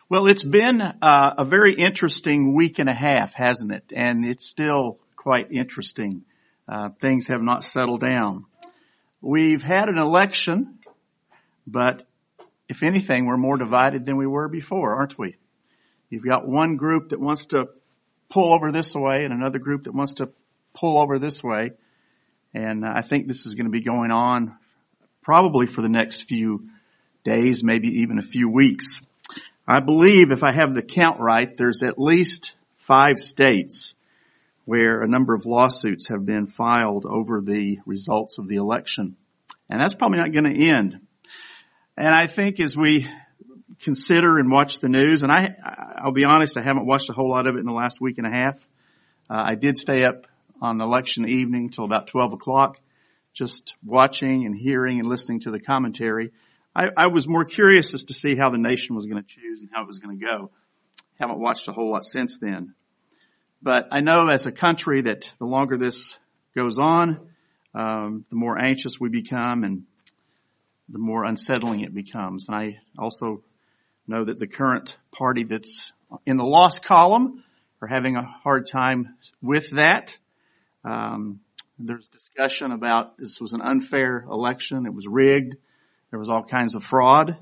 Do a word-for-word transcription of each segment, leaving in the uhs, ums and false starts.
Well, it's been uh, a very interesting week and a half, hasn't it? And it's still quite interesting. Uh, things have not settled down. We've had an election, but if anything, we're more divided than we were before, aren't we? You've got one group that wants to pull over this way and another group that wants to pull over this way. And I think this is going to be going on probably for the next few days, maybe even a few weeks. I believe, if I have the count right, there's at least five states where a number of lawsuits have been filed over the results of the election. And that's probably not going to end. And I think as we consider and watch the news, and I, I'll be honest, I haven't watched a whole lot of it in the last week and a half. Uh, I did stay up on election evening till about twelve o'clock, just watching and hearing and listening to the commentary. I, I was more curious as to see how the nation was going to choose and how it was going to go. Haven't watched a whole lot since then. But I know as a country that the longer this goes on, um, the more anxious we become and the more unsettling it becomes. And I also know that the current party that's in the loss column are having a hard time with that. Um, there's discussion about this was an unfair election. It was rigged. There was all kinds of fraud.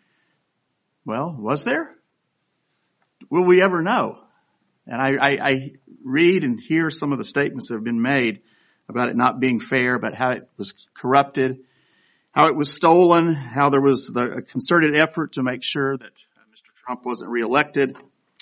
Well, was there? Will we ever know? And I, I, I read and hear some of the statements that have been made about it not being fair, about how it was corrupted, how it was stolen, how there was the, a concerted effort to make sure that Mister Trump wasn't reelected.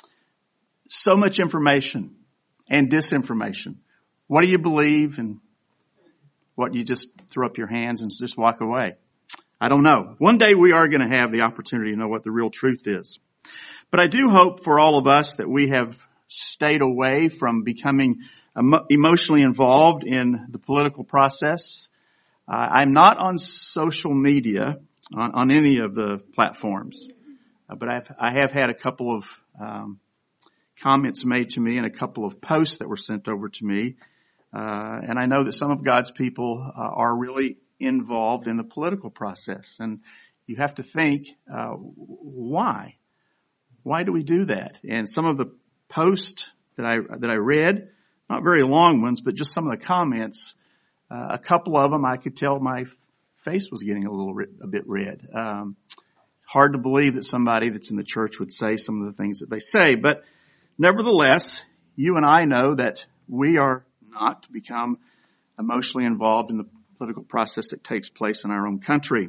So much information and disinformation. What do you believe and what you just throw up your hands and just walk away? I don't know. One day we are going to have the opportunity to know what the real truth is. But I do hope for all of us that we have stayed away from becoming emo- emotionally involved in the political process. Uh, I'm not on social media, on, on any of the platforms, uh, but I've, I have had a couple of um, comments made to me and a couple of posts that were sent over to me. Uh, and I know that some of God's people uh, are really involved in the political process. And you have to think, uh, why? Why do we do that? And some of the posts that I, that I read, not very long ones, but just some of the comments, uh, a couple of them I could tell my face was getting a little, a bit red. Um, hard to believe that somebody that's in the church would say some of the things that they say. But nevertheless, you and I know that we are not to become emotionally involved in the political process that takes place in our own country.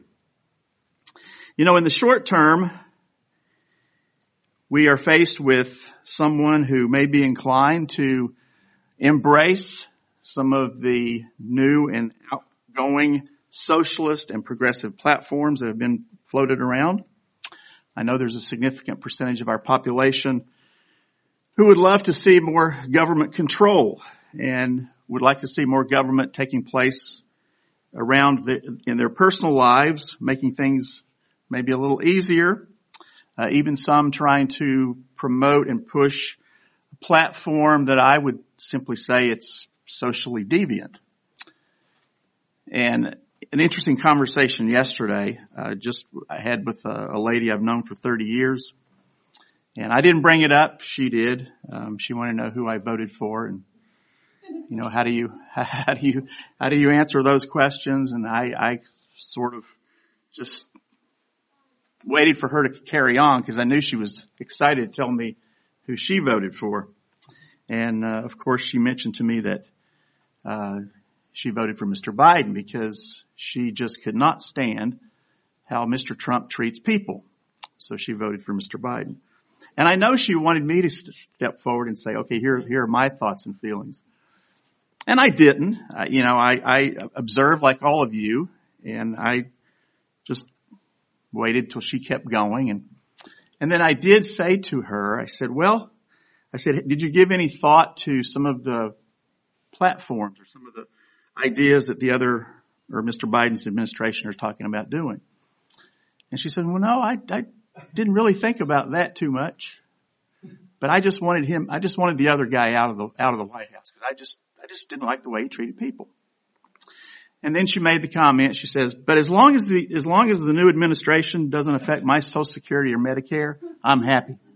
You know, in the short term, we are faced with someone who may be inclined to embrace some of the new and outgoing socialist and progressive platforms that have been floated around. I know there's a significant percentage of our population who would love to see more government control and would like to see more government taking place around the, in their personal lives, making things maybe a little easier. Uh, even some trying to promote and push a platform that I would simply say it's socially deviant. And an interesting conversation yesterday, uh, just I had with a, a lady I've known for thirty years. And I didn't bring it up. She did. Um, she wanted to know who I voted for. And, you know, how do you, how do you, how do you answer those questions? And I, I sort of just waited for her to carry on because I knew she was excited to tell me who she voted for. And, uh, of course, she mentioned to me that, uh, she voted for Mister Biden because she just could not stand how Mister Trump treats people. So she voted for Mister Biden. And I know she wanted me to step forward and say, okay, here, here are my thoughts and feelings. And I didn't. Uh, you know, I, I observed like all of you, and I just waited till she kept going. And, and then I did say to her, I said, well, I said, did you give any thought to some of the platforms or some of the ideas that the other, or Mister Biden's administration are talking about doing? And she said, well, no, I, I didn't really think about that too much, but I just wanted him, I just wanted the other guy out of the, out of the White House because I just, I just didn't like the way he treated people. And then she made the comment, she says, but as long as the, as long as the new administration doesn't affect my Social Security or Medicare, I'm happy.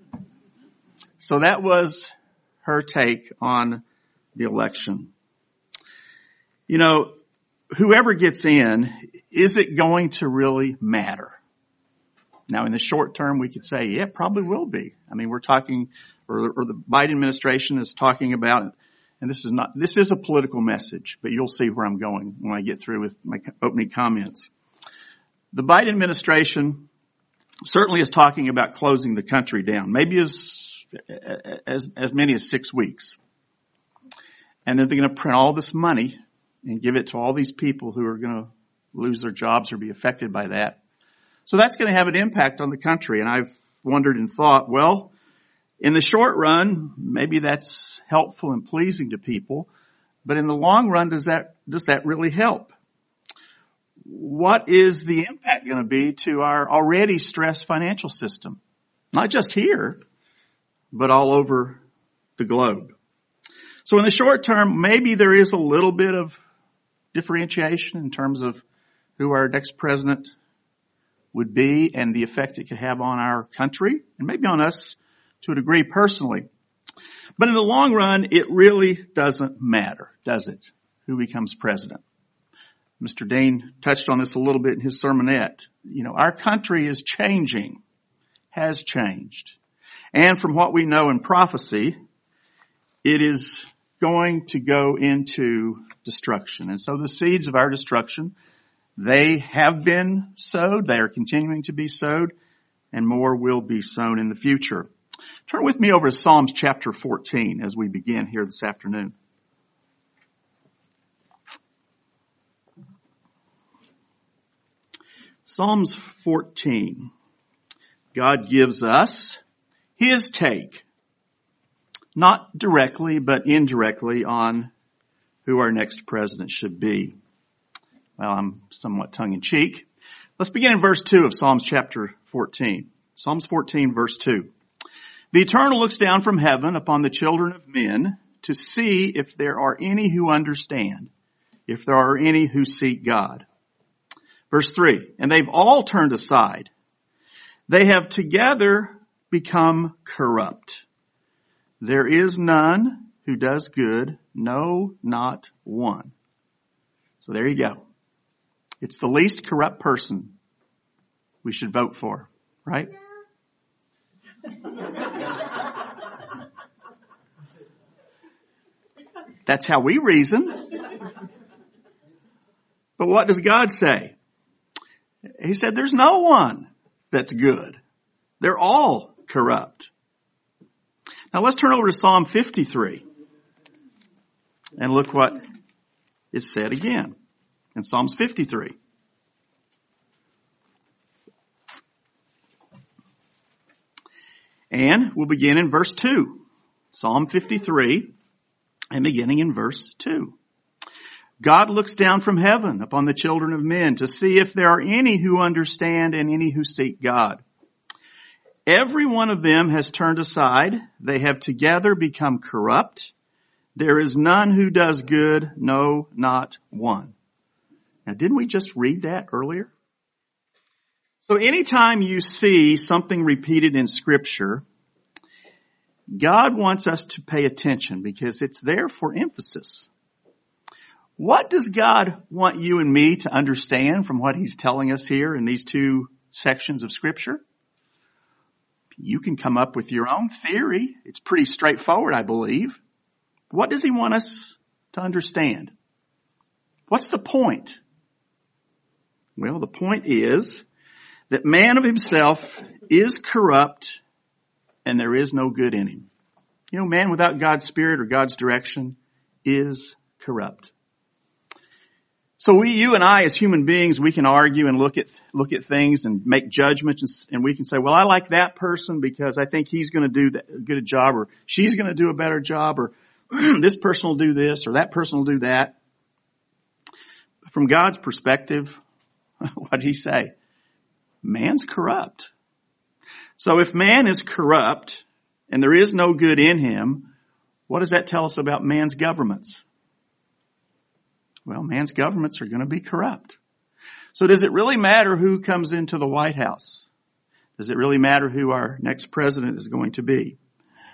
So that was her take on the election. You know, whoever gets in, is it going to really matter? Now, in the short term, we could say, yeah, it probably will be. I mean, we're talking, or, or the Biden administration is talking about, and this is not, this is a political message, but you'll see where I'm going when I get through with my opening comments. The Biden administration certainly is talking about closing the country down, maybe as, as, as many as six weeks. And then they're going to print all this money and give it to all these people who are going to lose their jobs or be affected by that. So that's going to have an impact on the country. And I've wondered and thought, well, in the short run, maybe that's helpful and pleasing to people. But in the long run, does that, does that really help? What is the impact going to be to our already stressed financial system? Not just here, but all over the globe. So in the short term, maybe there is a little bit of differentiation in terms of who our next president would be and the effect it could have on our country and maybe on us to a degree personally. But in the long run, it really doesn't matter, does it, who becomes president? Mister Dean touched on this a little bit in his sermonette. You know, our country is changing, has changed. And from what we know in prophecy, it is going to go into destruction. And so the seeds of our destruction, they have been sowed, they are continuing to be sowed, and more will be sown in the future. Turn with me over to Psalms chapter fourteen as we begin here this afternoon. Psalms fourteen. God gives us His take, not directly but indirectly, on who our next president should be. Well, I'm somewhat tongue-in-cheek. Let's begin in verse two of Psalms chapter fourteen. Psalms fourteen, verse two. The Eternal looks down from heaven upon the children of men to see if there are any who understand, if there are any who seek God. Verse three. And they've all turned aside. They have together become corrupt. There is none who does good, no, not one. So there you go. It's the least corrupt person we should vote for, right? That's how we reason. But what does God say? He said there's no one that's good. They're all corrupt. Now let's turn over to Psalm fifty-three and look what is said again in Psalms fifty-three. And we'll begin in verse two. Psalm fifty-three and beginning in verse two. God looks down from heaven upon the children of men to see if there are any who understand and any who seek God. Every one of them has turned aside. They have together become corrupt. There is none who does good, no, not one. Now, didn't we just read that earlier? So anytime you see something repeated in Scripture, God wants us to pay attention because it's there for emphasis. What does God want you and me to understand from what He's telling us here in these two sections of Scripture? You can come up with your own theory. It's pretty straightforward, I believe. What does He want us to understand? What's the point? Well, the point is that man of himself is corrupt and there is no good in him. You know, man without God's Spirit or God's direction is corrupt. So we, you and I as human beings, we can argue and look at, look at things and make judgments, and we can say, well, I like that person because I think he's going to do that, a good job, or she's going to do a better job, or this person will do this or that person will do that. From God's perspective, what did He say? Man's corrupt. So if man is corrupt and there is no good in him, what does that tell us about man's governments? Well, man's governments are going to be corrupt. So does it really matter who comes into the White House? Does it really matter who our next president is going to be?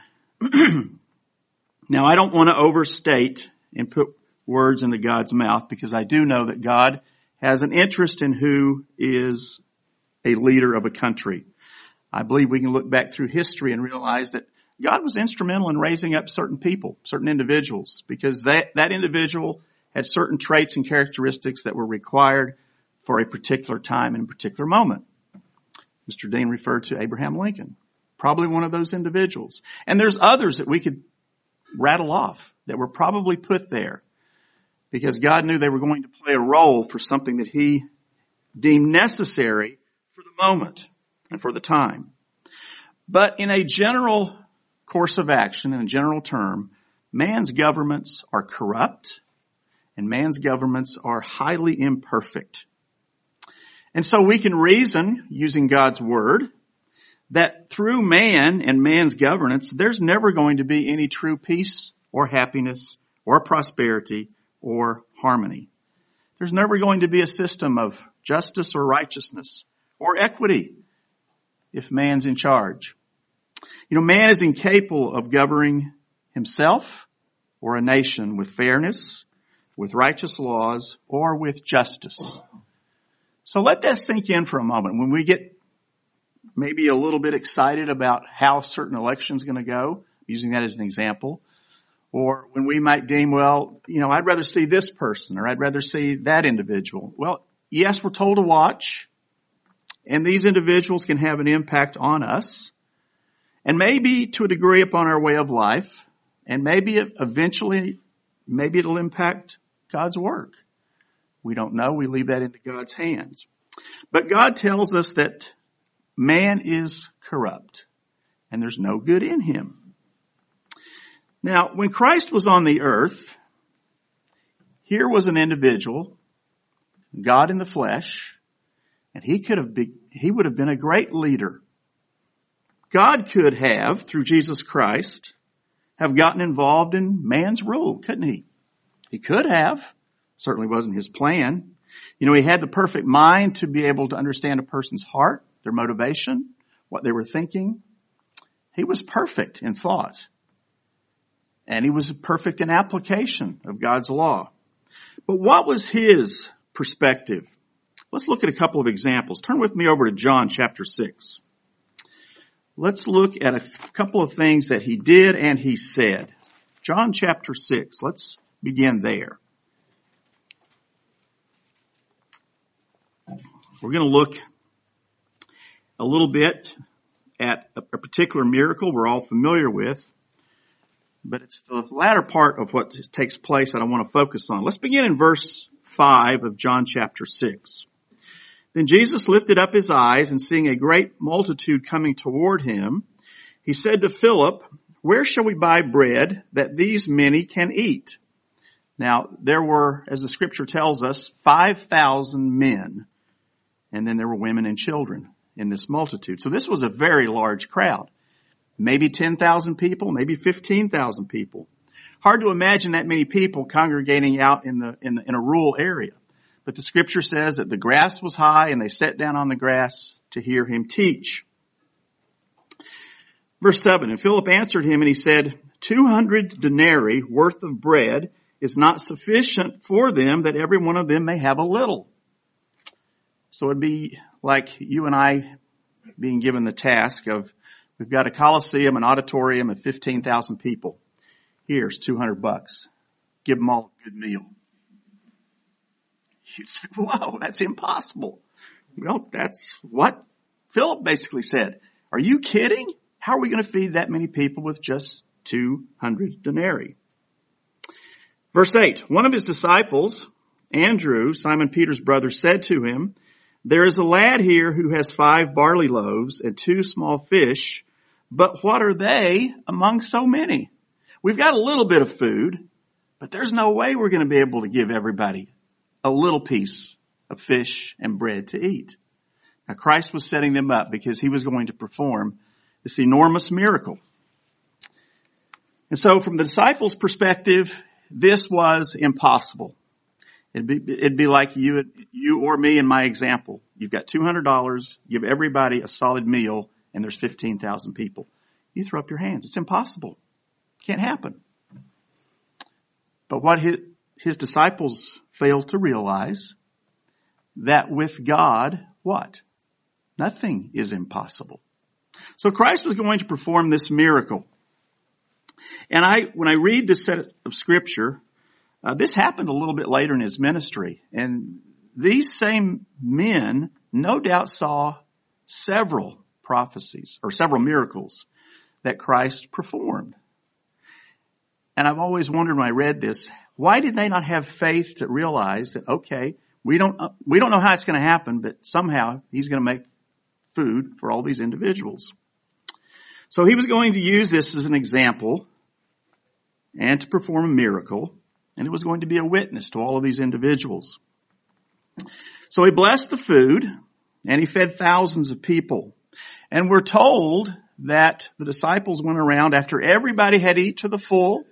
Now, I don't want to overstate and put words into God's mouth, because I do know that God has an interest in who is a leader of a country. I believe we can look back through history and realize that God was instrumental in raising up certain people, certain individuals, because that, that individual had certain traits and characteristics that were required for a particular time and a particular moment. Mister Dean referred to Abraham Lincoln, probably one of those individuals. And there's others that we could rattle off that were probably put there because God knew they were going to play a role for something that he deemed necessary for the moment and for the time. But in a general course of action, in a general term, man's governments are corrupt and man's governments are highly imperfect. And so we can reason, using God's word, that through man and man's governance, there's never going to be any true peace or happiness or prosperity or harmony. There's never going to be a system of justice or righteousness or equity if man's in charge. You know, man is incapable of governing himself or a nation with fairness, with righteous laws, or with justice. So let that sink in for a moment. When we get maybe a little bit excited about how a certain election is going to go, using that as an example, or when we might deem, well, you know, I'd rather see this person or I'd rather see that individual. Well, yes, we're told to watch, and these individuals can have an impact on us, and maybe to a degree upon our way of life, and maybe it eventually, maybe it'll impact God's work. We don't know. We leave that into God's hands. But God tells us that man is corrupt and there's no good in him. Now, when Christ was on the earth, here was an individual, God in the flesh, and he could have been, he would have been a great leader. God could have, through Jesus Christ, have gotten involved in man's rule, couldn't he? He could have. Certainly wasn't his plan. You know, he had the perfect mind to be able to understand a person's heart, their motivation, what they were thinking. He was perfect in thought. And he was perfect in application of God's law. But what was his perspective? Let's look at a couple of examples. Turn with me over to John chapter six. Let's look at a couple of things that he did and he said. John chapter six. Let's begin there. We're going to look a little bit at a particular miracle we're all familiar with, but it's the latter part of what takes place that I want to focus on. Let's begin in verse five of John chapter six. Then Jesus lifted up his eyes, and seeing a great multitude coming toward him, he said to Philip, "Where shall we buy bread that these many can eat?" Now, there were, as the scripture tells us, five thousand men. And then there were women and children in this multitude. So this was a very large crowd. Maybe ten thousand people, maybe fifteen thousand people. Hard to imagine that many people congregating out in the, in the, in a rural area. But the scripture says that the grass was high and they sat down on the grass to hear him teach. Verse seven, and Philip answered him and he said, two hundred denarii worth of bread is not sufficient for them that every one of them may have a little. So it'd be like you and I being given the task of, we've got a coliseum, an auditorium of fifteen thousand people. Here's two hundred bucks. Give them all a good meal. You'd say, whoa, that's impossible. Well, that's what Philip basically said. Are you kidding? How are we going to feed that many people with just two hundred denarii? Verse eight, one of his disciples, Andrew, Simon Peter's brother, said to him, there is a lad here who has five barley loaves and two small fish, but what are they among so many? We've got a little bit of food, but there's no way we're going to be able to give everybody a little piece of fish and bread to eat. Now, Christ was setting them up because he was going to perform this enormous miracle. And so from the disciples' perspective, this was impossible. It'd be, it'd be like you, you or me in my example. You've got two hundred dollars, give everybody a solid meal, and there's fifteen thousand people. You throw up your hands. It's impossible. Can't happen. But what his, his disciples failed to realize, that with God, what? Nothing is impossible. So Christ was going to perform this miracle. And I, when I read this set of scripture, uh, this happened a little bit later in his ministry. And these same men no doubt saw several prophecies or several miracles that Christ performed. And I've always wondered when I read this, why did they not have faith to realize that, okay, we don't, we don't know how it's going to happen, but somehow he's going to make food for all these individuals. So he was going to use this as an example and to perform a miracle, and it was going to be a witness to all of these individuals. So he blessed the food, and he fed thousands of people. And we're told that the disciples went around after everybody had eaten to the full,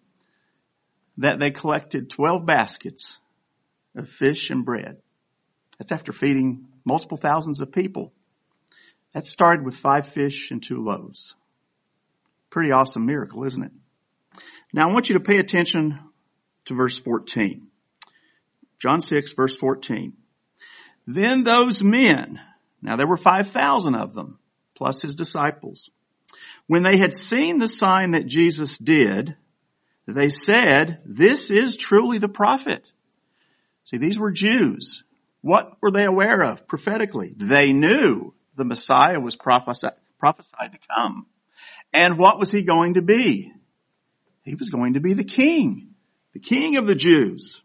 that they collected twelve baskets of fish and bread. That's after feeding multiple thousands of people. That started with five fish and two loaves. Pretty awesome miracle, isn't it? Now I want you to pay attention to verse fourteen. John six, verse fourteen. Then those men, now there were five thousand of them, plus his disciples, when they had seen the sign that Jesus did, they said, this is truly the prophet. See, these were Jews. What were they aware of prophetically? They knew the Messiah was prophesied, prophesied to come. And what was he going to be? He was going to be the king, the king of the Jews.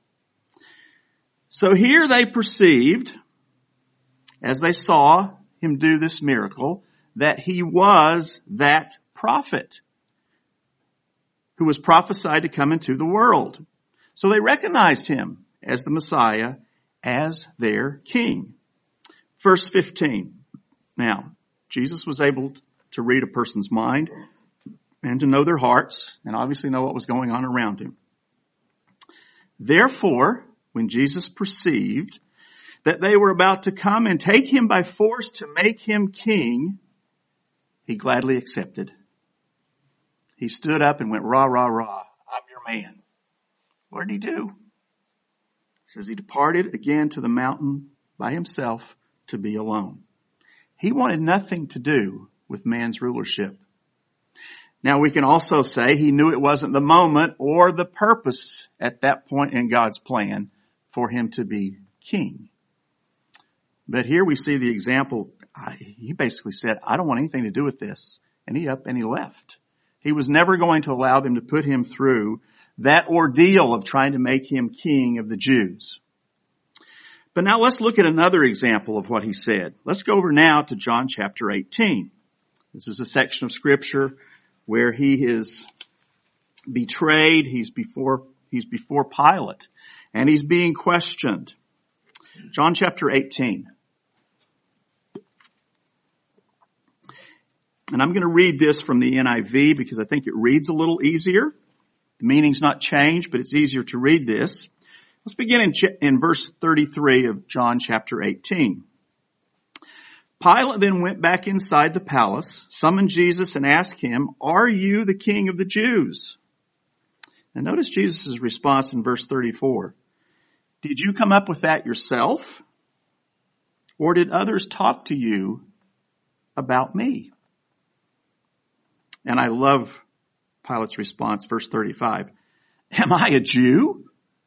So here they perceived, as they saw him do this miracle, that he was that prophet who was prophesied to come into the world. So they recognized him as the Messiah, as their king. Verse fifteen. Now, Jesus was able to read a person's mind and to know their hearts and obviously know what was going on around him. Therefore, when Jesus perceived that they were about to come and take him by force to make him king, he gladly accepted. He stood up and went, rah, rah, rah, I'm your man. What did he do? It says he departed again to the mountain by himself to be alone. He wanted nothing to do with man's rulership. Now we can also say he knew it wasn't the moment or the purpose at that point in God's plan for him to be king. But here we see the example. He basically said, I don't want anything to do with this. And he up and he left. He was never going to allow them to put him through that ordeal of trying to make him king of the Jews. But now let's look at another example of what he said. Let's go over now to John chapter eighteen. This is a section of scripture where he is betrayed. He's before, he's before Pilate and he's being questioned. John chapter eighteen. And I'm going to read this from the N I V because I think it reads a little easier. The meaning's not changed, but it's easier to read this. Let's begin in, in verse thirty-three of John chapter eighteen. Pilate then went back inside the palace, summoned Jesus and asked him, are you the king of the Jews? And notice Jesus' response in verse thirty-four. Did you come up with that yourself? Or did others talk to you about me? And I love Pilate's response, verse thirty-five. Am I a Jew?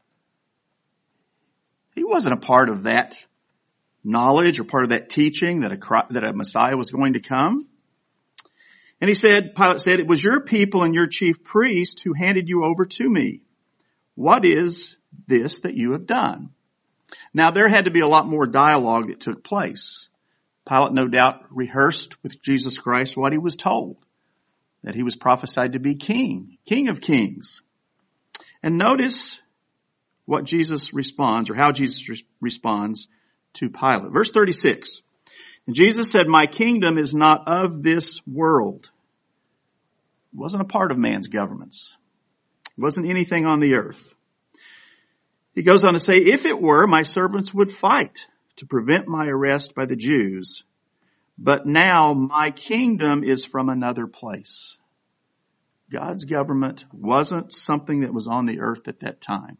He wasn't a part of that knowledge or part of that teaching that a, that a Messiah was going to come. And he said, Pilate said, it was your people and your chief priest who handed you over to me. What is this that you have done? Now there had to be a lot more dialogue that took place. Pilate no doubt rehearsed with Jesus Christ what he was told, that he was prophesied to be king, king of kings. And notice what Jesus responds, or how Jesus re- responds to Pilate. Verse thirty-six. And Jesus said, my kingdom is not of this world. It wasn't a part of man's governments. It wasn't anything on the earth. He goes on to say, if it were, my servants would fight to prevent my arrest by the Jews. But now my kingdom is from another place. God's government wasn't something that was on the earth at that time.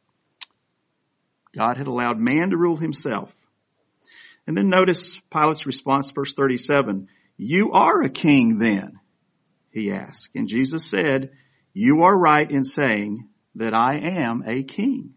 God had allowed man to rule himself. And then notice Pilate's response, verse thirty-seven. You are a king then, he asked. And Jesus said, you are right in saying that I am a king.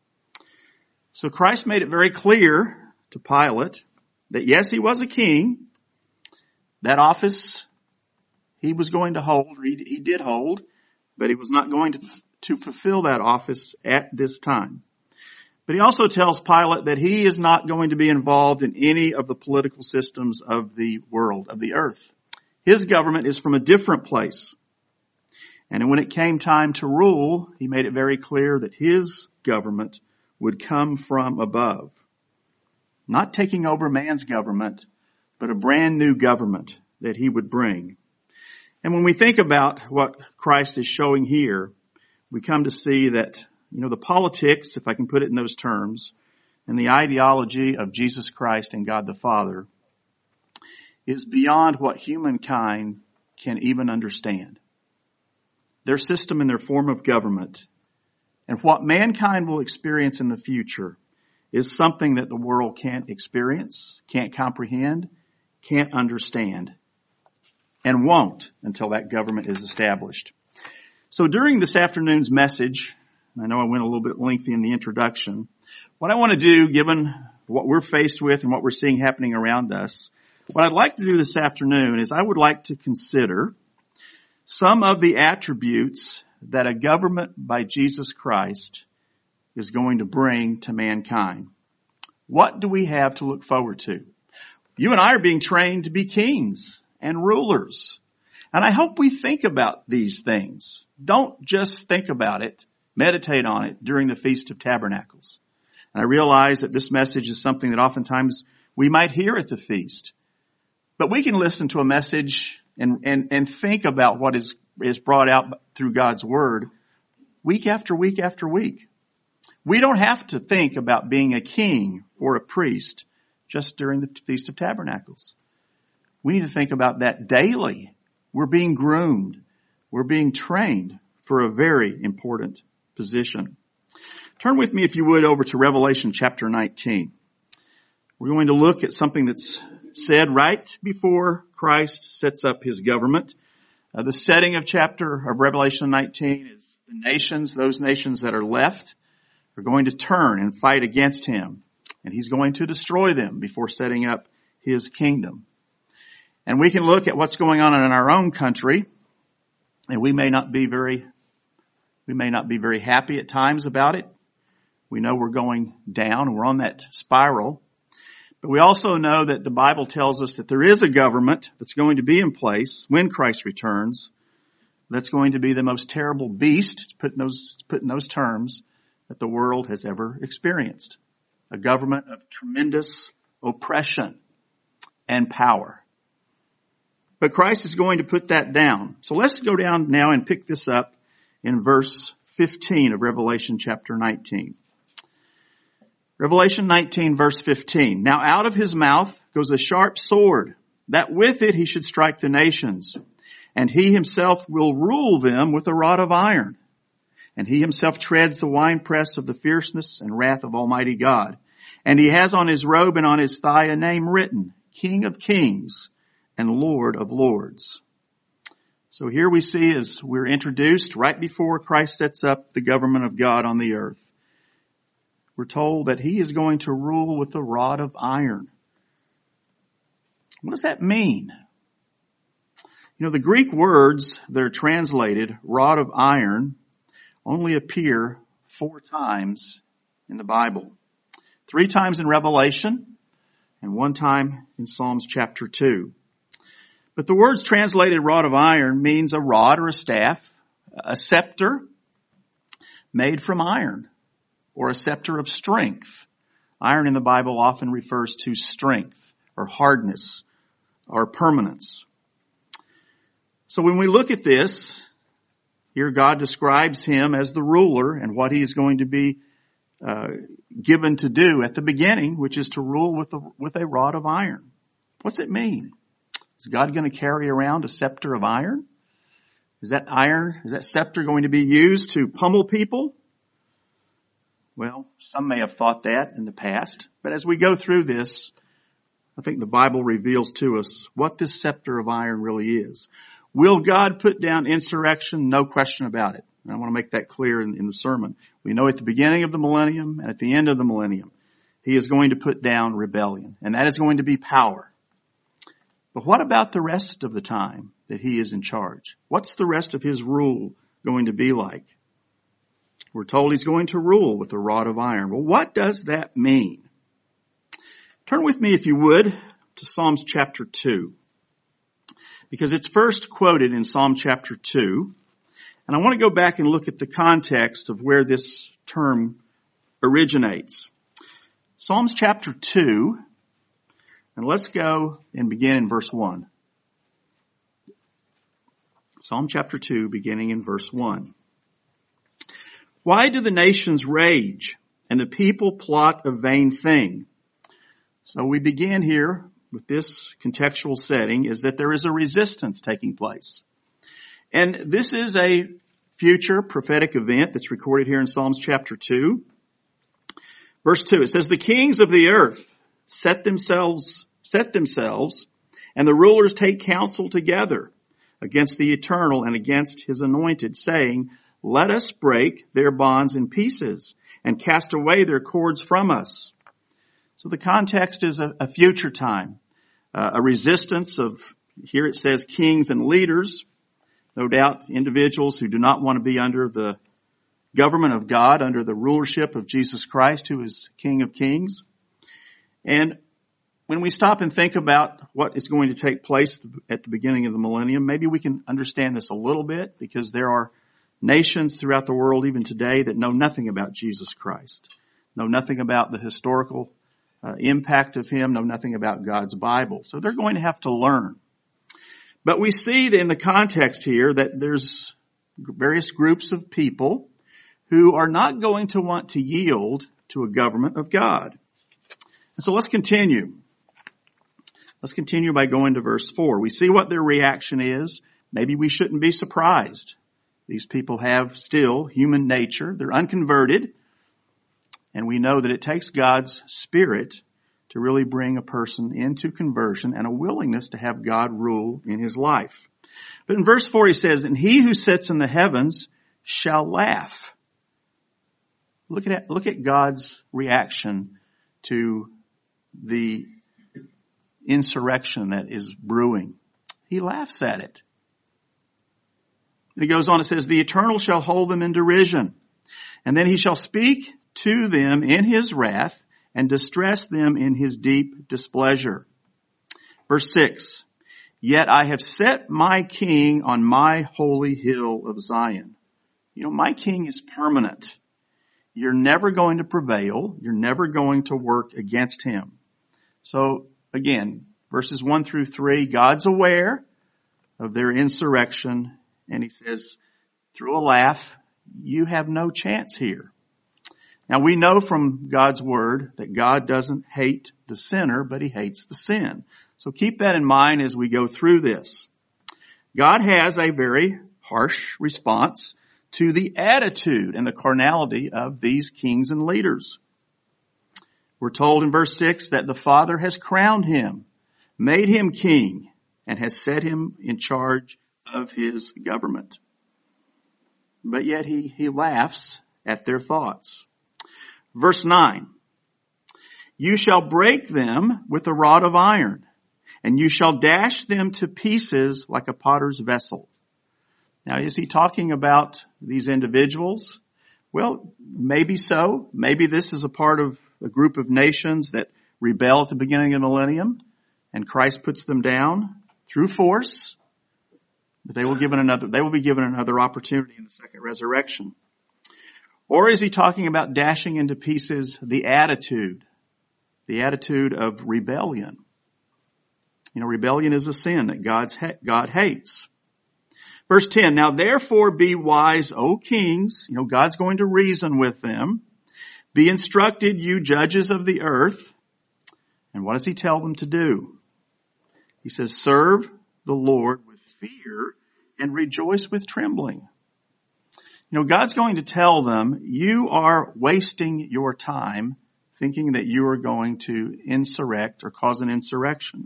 So Christ made it very clear to Pilate that yes, he was a king. That office he was going to hold, or he, he did hold, but he was not going to, to fulfill that office at this time. But he also tells Pilate that he is not going to be involved in any of the political systems of the world, of the earth. His government is from a different place. And when it came time to rule, he made it very clear that his government would come from above. Not taking over man's government, but a brand new government that he would bring. And when we think about what Christ is showing here, we come to see that, you know, the politics, if I can put it in those terms, and the ideology of Jesus Christ and God the Father is beyond what humankind can even understand. Their system and their form of government and what mankind will experience in the future is something that the world can't experience, can't comprehend, can't understand, and won't until that government is established. So during this afternoon's message, I know I went a little bit lengthy in the introduction, what I want to do, given what we're faced with and what we're seeing happening around us, what I'd like to do this afternoon is I would like to consider some of the attributes that a government by Jesus Christ is going to bring to mankind. What do we have to look forward to? You and I are being trained to be kings and rulers. And I hope we think about these things. Don't just think about it, meditate on it during the Feast of Tabernacles. And I realize that this message is something that oftentimes we might hear at the feast. But we can listen to a message and, and, and think about what is, is brought out through God's Word week after week after week. We don't have to think about being a king or a priest just during the Feast of Tabernacles. We need to think about that daily. We're being groomed. We're being trained for a very important position. Turn with me, if you would, over to Revelation chapter nineteen. We're going to look at something that's said right before Christ sets up his government. Uh, the setting of chapter of Revelation nineteen is the nations, those nations that are left, are going to turn and fight against him. And he's going to destroy them before setting up his kingdom. And we can look at what's going on in our own country, and we may not be very, we may not be very happy at times about it. We know we're going down and we're on that spiral. But we also know that the Bible tells us that there is a government that's going to be in place when Christ returns. That's going to be the most terrible beast, to put in those, to put in those terms, that the world has ever experienced. A government of tremendous oppression and power. But Christ is going to put that down. So let's go down now and pick this up in verse fifteen of Revelation chapter nineteen. Revelation nineteen verse fifteen. Now out of his mouth goes a sharp sword, that with it he should strike the nations. And he himself will rule them with a rod of iron. And he himself treads the winepress of the fierceness and wrath of Almighty God. And he has on his robe and on his thigh a name written, King of Kings and Lord of Lords. So here we see, as we're introduced right before Christ sets up the government of God on the earth, we're told that he is going to rule with a rod of iron. What does that mean? You know, the Greek words that are translated rod of iron only appear four times in the Bible. Three times in Revelation and one time in Psalms chapter two. But the words translated rod of iron means a rod or a staff, a scepter made from iron, or a scepter of strength. Iron in the Bible often refers to strength or hardness or permanence. So when we look at this, here God describes him as the ruler and what he is going to be uh, given to do at the beginning, which is to rule with a, with a rod of iron. What's it mean? Is God going to carry around a scepter of iron? Is that iron, is that scepter going to be used to pummel people? Well, some may have thought that in the past, but as we go through this, I think the Bible reveals to us what this scepter of iron really is. Will God put down insurrection? No question about it. And I want to make that clear in, in the sermon. We know at the beginning of the millennium and at the end of the millennium, He is going to put down rebellion, and that is going to be power. But what about the rest of the time that He is in charge? What's the rest of His rule going to be like? We're told He's going to rule with a rod of iron. Well, what does that mean? Turn with me, if you would, to Psalms chapter two, because it's first quoted in Psalm chapter two. And I want to go back and look at the context of where this term originates. Psalms chapter two, and let's go and begin in verse one. Psalm chapter two, beginning in verse one. Why do the nations rage and the people plot a vain thing? So we begin here with this contextual setting is that there is a resistance taking place. And this is a future prophetic event that's recorded here in Psalms chapter two. Verse two, it says, the kings of the earth set themselves, set themselves, and the rulers take counsel together against the Eternal and against His anointed, saying, let us break their bonds in pieces and cast away their cords from us. So the context is a, a future time, uh, a resistance of, here it says kings and leaders, no doubt individuals who do not want to be under the government of God, under the rulership of Jesus Christ, who is King of Kings. And when we stop and think about what is going to take place at the beginning of the millennium, maybe we can understand this a little bit, because there are nations throughout the world even today that know nothing about Jesus Christ, know nothing about the historical uh, impact of Him, know nothing about God's Bible. So they're going to have to learn. But we see in the context here that there's various groups of people who are not going to want to yield to a government of God. And so let's continue. Let's continue by going to verse four. We see what their reaction is. Maybe we shouldn't be surprised. These people have still human nature. They're unconverted. And we know that it takes God's Spirit to really bring a person into conversion and a willingness to have God rule in his life. But in verse four he says, and he who sits in the heavens shall laugh. Look at, look at God's reaction to the insurrection that is brewing. He laughs at it. And he goes on, it says, the Eternal shall hold them in derision, and then he shall speak to them in his wrath and distress them in his deep displeasure. Verse six, yet I have set my king on my holy hill of Zion. You know, my king is permanent. You're never going to prevail. You're never going to work against him. So again, verses one through three, God's aware of their insurrection. And he says, through a laugh, you have no chance here. Now we know from God's word that God doesn't hate the sinner, but he hates the sin. So keep that in mind as we go through this. God has a very harsh response to the attitude and the carnality of these kings and leaders. We're told in verse six that the Father has crowned him, made him king, and has set him in charge of his government. But yet he, he laughs at their thoughts. Verse nine, you shall break them with a rod of iron, and you shall dash them to pieces like a potter's vessel. Now, is he talking about these individuals? Well, maybe so. Maybe this is a part of a group of nations that rebel at the beginning of the millennium, and Christ puts them down through force. But they will given another, they will be given another opportunity in the second resurrection. Or is he talking about dashing into pieces the attitude, the attitude of rebellion? You know, rebellion is a sin that God's, God hates. Verse ten, now therefore be wise, O kings. You know, God's going to reason with them. Be instructed, you judges of the earth. And what does he tell them to do? He says, serve the Lord with fear and rejoice with trembling. You know, God's going to tell them, you are wasting your time thinking that you are going to insurrect or cause an insurrection.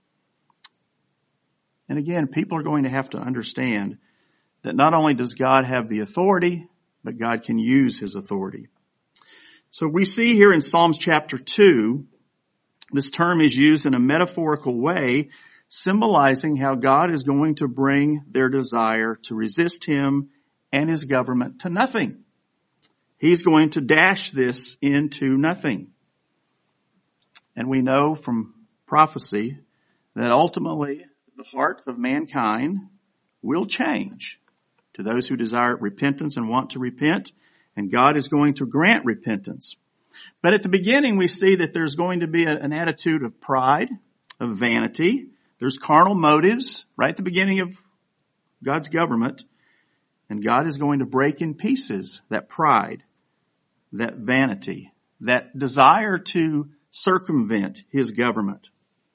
And again, people are going to have to understand that not only does God have the authority, but God can use his authority. So we see here in Psalms chapter two, this term is used in a metaphorical way, symbolizing how God is going to bring their desire to resist him and his government to nothing. He's going to dash this into nothing. And we know from prophecy that ultimately the heart of mankind will change to those who desire repentance and want to repent, and God is going to grant repentance. But at the beginning, we see that there's going to be a, an attitude of pride, of vanity. There's carnal motives right at the beginning of God's government, and God is going to break in pieces that pride, that vanity, that desire to circumvent his government.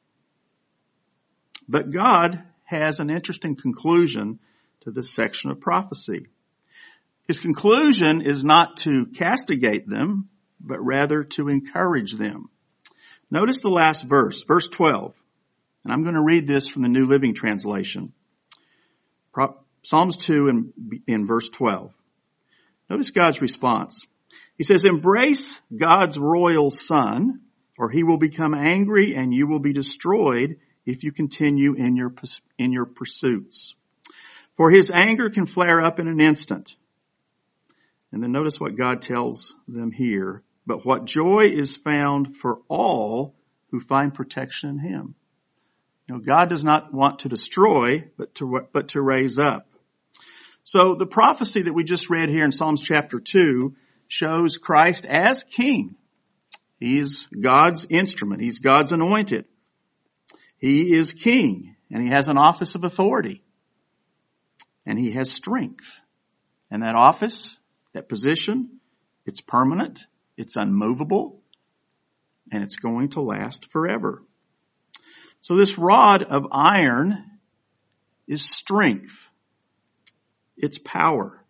But God has an interesting conclusion to this section of prophecy. His conclusion is not to castigate them, but rather to encourage them. Notice the last verse, verse twelve. And I'm going to read this from the New Living Translation. Psalms two in, in verse twelve. Notice God's response. He says, embrace God's royal son, or he will become angry and you will be destroyed if you continue in your, in your pursuits. For his anger can flare up in an instant. And then notice what God tells them here. But what joy is found for all who find protection in him. You know, God does not want to destroy, but to, but to raise up. So the prophecy that we just read here in Psalms chapter two shows Christ as king. He's God's instrument. He's God's anointed. He is king, and he has an office of authority. And he has strength. And that office, that position, it's permanent, it's unmovable, and it's going to last forever. So this rod of iron is strength. It's power.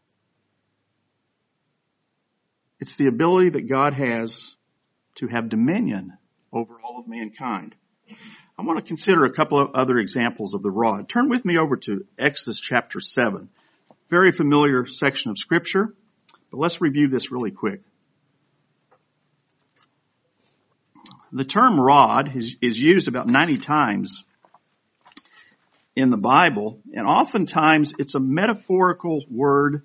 It's the ability that God has to have dominion over all of mankind. I want to consider a couple of other examples of the rod. Turn with me over to Exodus chapter seven. Very familiar section of scripture, but let's review this really quick. The term rod is, is used about ninety times in the Bible, and oftentimes it's a metaphorical word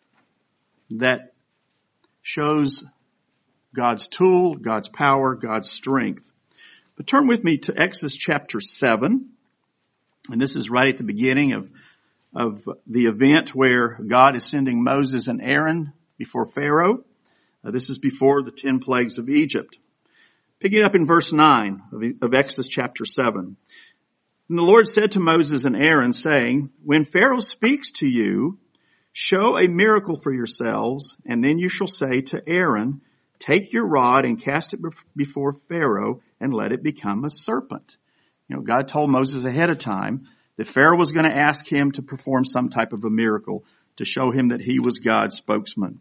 that shows God's tool, God's power, God's strength. But turn with me to Exodus chapter seven, and this is right at the beginning of, of the event where God is sending Moses and Aaron before Pharaoh. Uh, this is before the ten plagues of Egypt. Picking up in verse nine of, of Exodus chapter seven. And the Lord said to Moses and Aaron, saying, when Pharaoh speaks to you, show a miracle for yourselves, and then you shall say to Aaron, take your rod and cast it before Pharaoh and let it become a serpent. You know, God told Moses ahead of time that Pharaoh was going to ask him to perform some type of a miracle to show him that he was God's spokesman.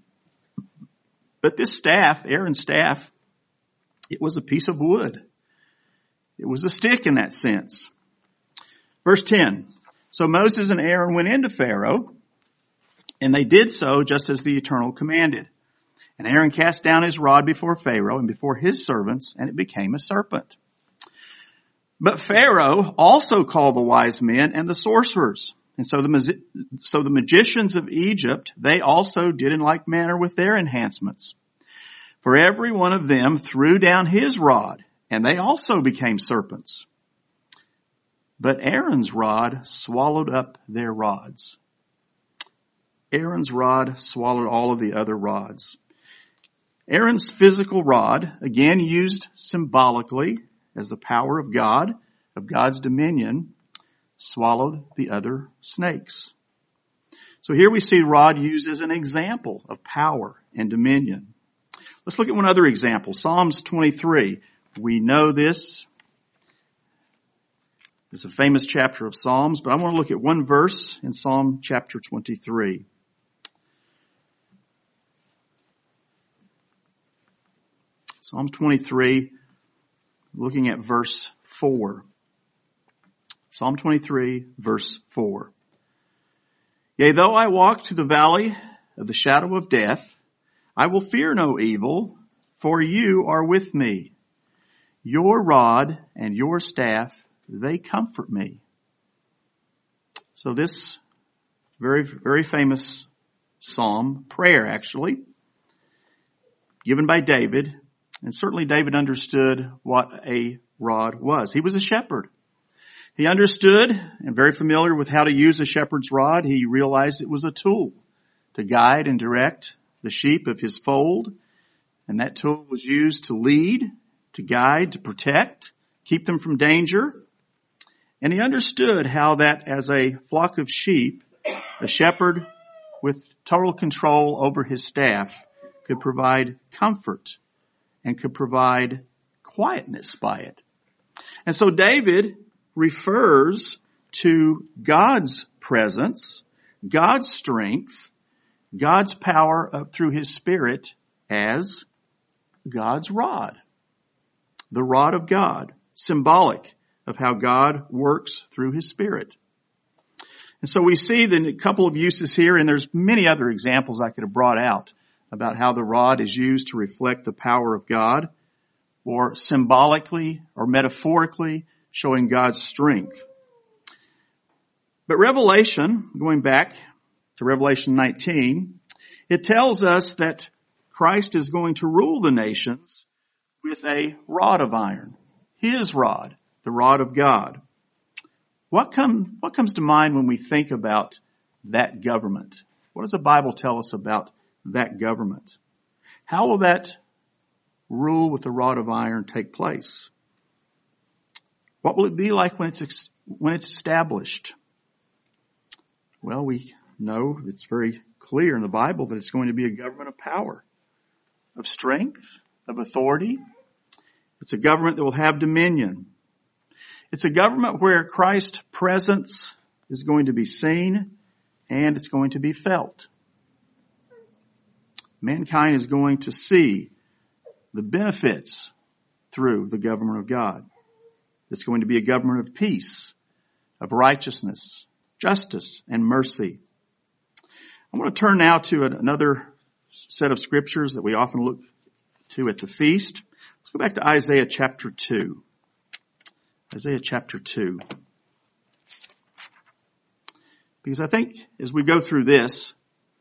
But this staff, Aaron's staff, it was a piece of wood. It was a stick in that sense. Verse ten. So Moses and Aaron went into Pharaoh, and they did so just as the Eternal commanded. And Aaron cast down his rod before Pharaoh and before his servants, and it became a serpent. But Pharaoh also called the wise men and the sorcerers. And so the, so the magicians of Egypt, they also did in like manner with their enhancements. For every one of them threw down his rod, and they also became serpents. But Aaron's rod swallowed up their rods. Aaron's rod swallowed all of the other rods. Aaron's physical rod, again used symbolically as the power of God, of God's dominion, swallowed the other snakes. So here we see the rod used as an example of power and dominion. Let's look at one other example. Psalms twenty-three. We know this. It's a famous chapter of Psalms, but I want to look at one verse in Psalm chapter twenty-three. Psalm twenty-three, looking at verse four. Psalm twenty-three, verse four. Yea, though I walk through the valley of the shadow of death, I will fear no evil, for you are with me. Your rod and your staff, they comfort me. So this very, very famous psalm, prayer actually, given by David, and certainly David understood what a rod was. He was a shepherd. He understood and very familiar with how to use a shepherd's rod. He realized it was a tool to guide and direct the sheep of his fold. And that tool was used to lead, to guide, to protect, keep them from danger. And he understood how that as a flock of sheep, a shepherd with total control over his staff could provide comfort and could provide quietness by it. And so David refers to God's presence, God's strength, God's power up through his Spirit as God's rod. The rod of God, symbolic of how God works through his Spirit. And so we see then a couple of uses here, and there's many other examples I could have brought out about how the rod is used to reflect the power of God, or symbolically or metaphorically showing God's strength. But Revelation, going back to Revelation nineteen, it tells us that Christ is going to rule the nations with a rod of iron. His rod, the rod of God. What, come, what comes to mind when we think about that government? What does the Bible tell us about that government? How will that rule with the rod of iron take place? What will it be like when it's when it's established? Well, we know it's very clear in the Bible that it's going to be a government of power, of strength, of authority. It's a government that will have dominion. It's a government where Christ's presence is going to be seen and it's going to be felt. Mankind is going to see the benefits through the government of God. It's going to be a government of peace, of righteousness, justice, and mercy. I want to turn now to another set of scriptures that we often look to at the feast. Let's go back to Isaiah chapter two. Isaiah chapter two. Because I think as we go through this,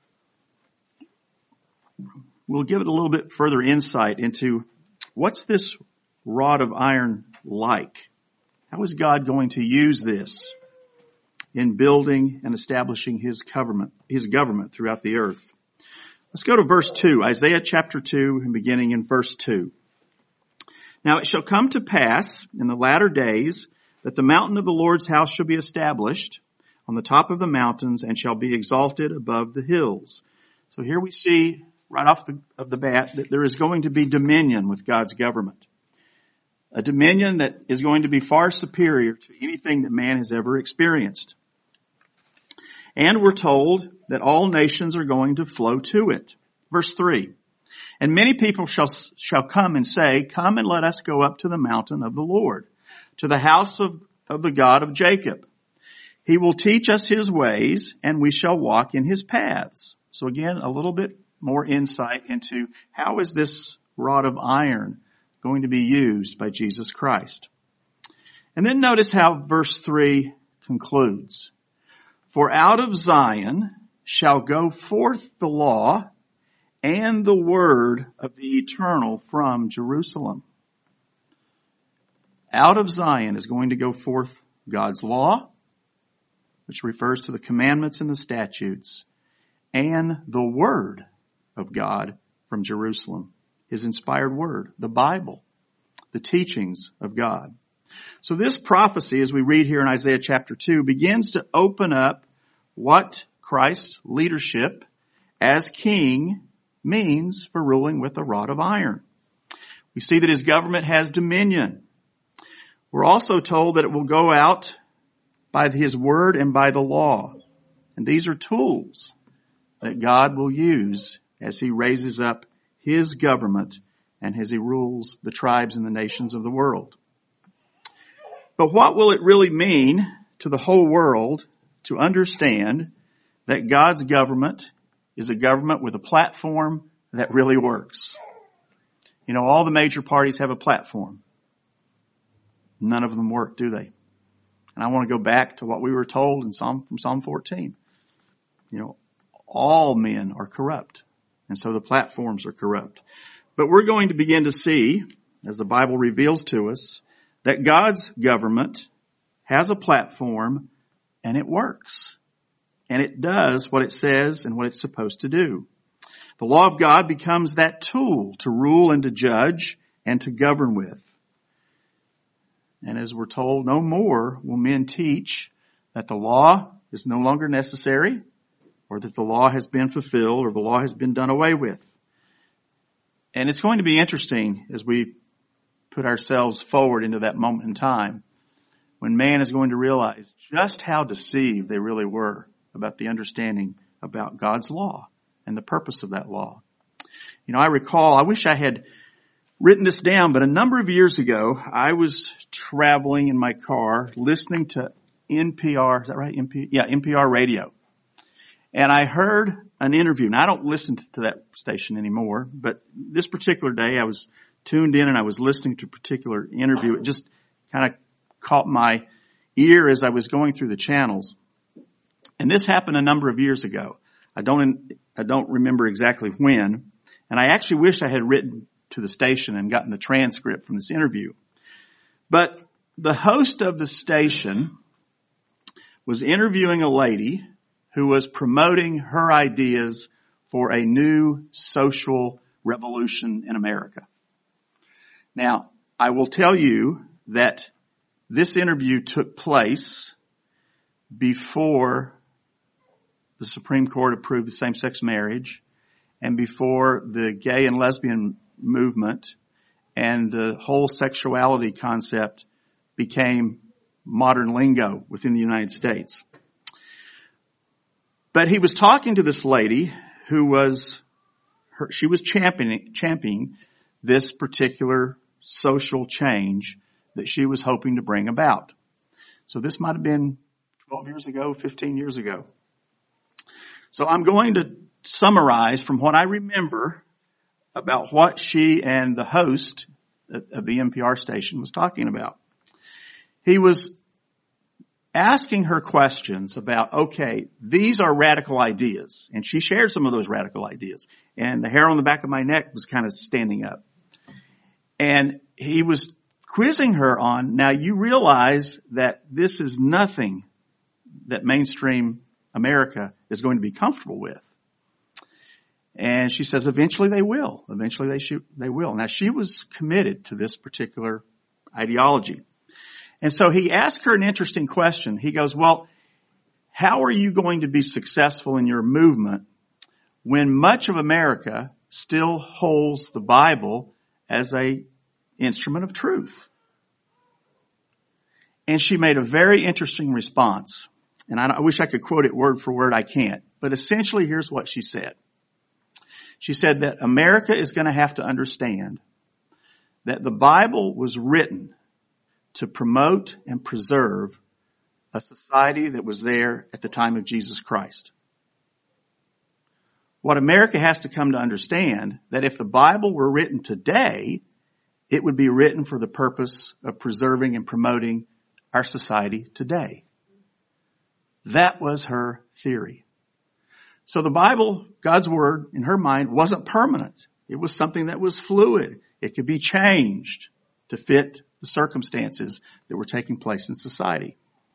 we'll give it a little bit further insight into what's this rod of iron like? How is God going to use this in building and establishing his government, his government throughout the earth? Let's go to verse two, Isaiah chapter two, and beginning in verse two. Now it shall come to pass in the latter days that the mountain of the Lord's house shall be established on the top of the mountains and shall be exalted above the hills. So here we see right off the, of the bat that there is going to be dominion with God's government. A dominion that is going to be far superior to anything that man has ever experienced. And we're told that all nations are going to flow to it. Verse three. And many people shall, shall come and say, come and let us go up to the mountain of the Lord, to the house of, of the God of Jacob. He will teach us his ways and we shall walk in his paths. So again, a little bit more insight into how is this rod of iron going to be used by Jesus Christ. And then notice how verse three concludes. For out of Zion shall go forth the law and the word of the eternal from Jerusalem. Out of Zion is going to go forth God's law, which refers to the commandments and the statutes, and the word of God from Jerusalem. His inspired word, the Bible, the teachings of God. So this prophecy, as we read here in Isaiah chapter two, begins to open up what Christ's leadership as king means for ruling with a rod of iron. We see that his government has dominion. We're also told that it will go out by his word and by the law. And these are tools that God will use as he raises up his government and as he rules the tribes and the nations of the world. But what will it really mean to the whole world to understand that God's government is a government with a platform that really works? You know, all the major parties have a platform. None of them work, do they? And I want to go back to what we were told in Psalm, from Psalm fourteen. You know, all men are corrupt. And so the platforms are corrupt. But we're going to begin to see, as the Bible reveals to us, that God's government has a platform and it works. And it does what it says and what it's supposed to do. The law of God becomes that tool to rule and to judge and to govern with. And as we're told, no more will men teach that the law is no longer necessary, or that the law has been fulfilled, or the law has been done away with. And it's going to be interesting as we put ourselves forward into that moment in time when man is going to realize just how deceived they really were about the understanding about God's law and the purpose of that law. You know, I recall, I wish I had written this down, but a number of years ago, I was traveling in my car listening to N P R, is that right? N P R, yeah, N P R radio. And I heard an interview. Now, I don't listen to that station anymore, but this particular day I was tuned in and I was listening to a particular interview. It just kind of caught my ear as I was going through the channels. And this happened a number of years ago. I don't, I don't remember exactly when. And I actually wish I had written to the station and gotten the transcript from this interview. But the host of the station was interviewing a lady who was promoting her ideas for a new social revolution in America. Now, I will tell you that this interview took place before the Supreme Court approved the same-sex marriage and before the gay and lesbian movement and the whole sexuality concept became modern lingo within the United States. But he was talking to this lady who was, her, she was championing, championing this particular social change that she was hoping to bring about. So this might have been twelve years ago, fifteen years ago. So I'm going to summarize from what I remember about what she and the host of the N P R station was talking about. He was asking her questions about, okay, these are radical ideas. And she shared some of those radical ideas. And the hair on the back of my neck was kind of standing up. And he was quizzing her on, now you realize that this is nothing that mainstream America is going to be comfortable with. And she says, eventually they will. Eventually they should, they will. Now she was committed to this particular ideology. And so he asked her an interesting question. He goes, well, how are you going to be successful in your movement when much of America still holds the Bible as a instrument of truth? And she made a very interesting response. And I, I wish I could quote it word for word. I can't. But essentially, here's what she said. She said that America is going to have to understand that the Bible was written to promote and preserve a society that was there at the time of Jesus Christ. What America has to come to understand, that if the Bible were written today, it would be written for the purpose of preserving and promoting our society today. That was her theory. So the Bible, God's Word, in her mind, wasn't permanent. It was something that was fluid. It could be changed to fit the circumstances that were taking place in society.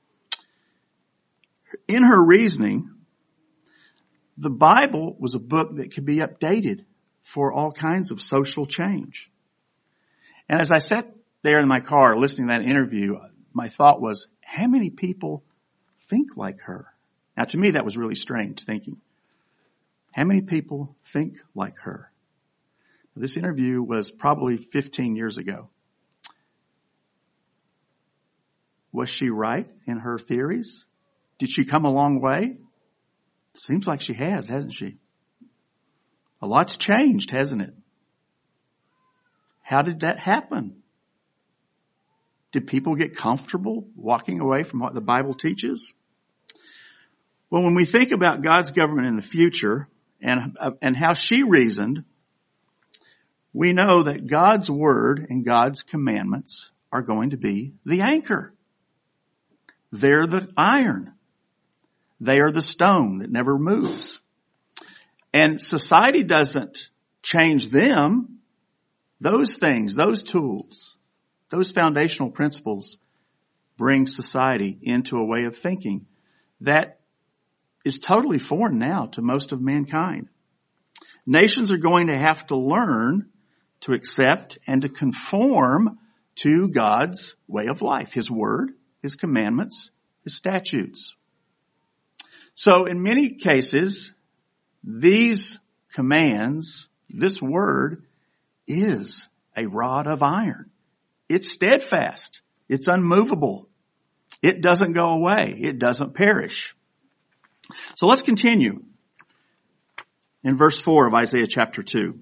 In her reasoning, the Bible was a book that could be updated for all kinds of social change. And as I sat there in my car listening to that interview, my thought was, how many people think like her? Now, to me, that was really strange thinking. How many people think like her? This interview was probably fifteen years ago. Was she right in her theories? Did she come a long way? Seems like she has, hasn't she? A lot's changed, hasn't it? How did that happen? Did people get comfortable walking away from what the Bible teaches? Well, when we think about God's government in the future and, and how she reasoned, we know that God's word and God's commandments are going to be the anchor. They're the iron. They are the stone that never moves. And society doesn't change them. Those things, those tools, those foundational principles bring society into a way of thinking that is totally foreign now to most of mankind. Nations are going to have to learn to accept and to conform to God's way of life, His word, His commandments, His statutes. So in many cases, these commands, this word is a rod of iron. It's steadfast. It's unmovable. It doesn't go away. It doesn't perish. So let's continue in verse four of Isaiah chapter two.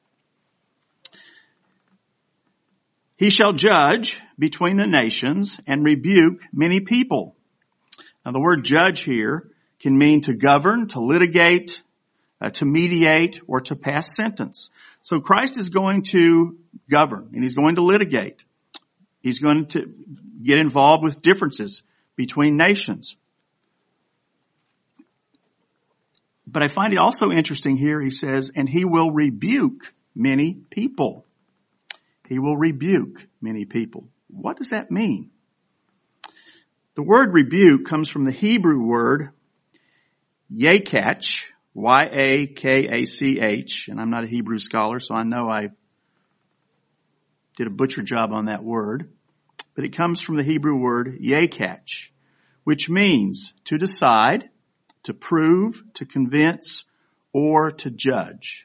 He shall judge between the nations and rebuke many people. Now the word judge here can mean to govern, to litigate, uh, to mediate, or to pass sentence. So Christ is going to govern and He's going to litigate. He's going to get involved with differences between nations. But I find it also interesting here, he says, and He will rebuke many people. He will rebuke many people. What does that mean? The word rebuke comes from the Hebrew word yakach, Y A K A C H, and I'm not a Hebrew scholar, so I know I did a butcher job on that word. But it comes from the Hebrew word yakach, which means to decide, to prove, to convince, or to judge.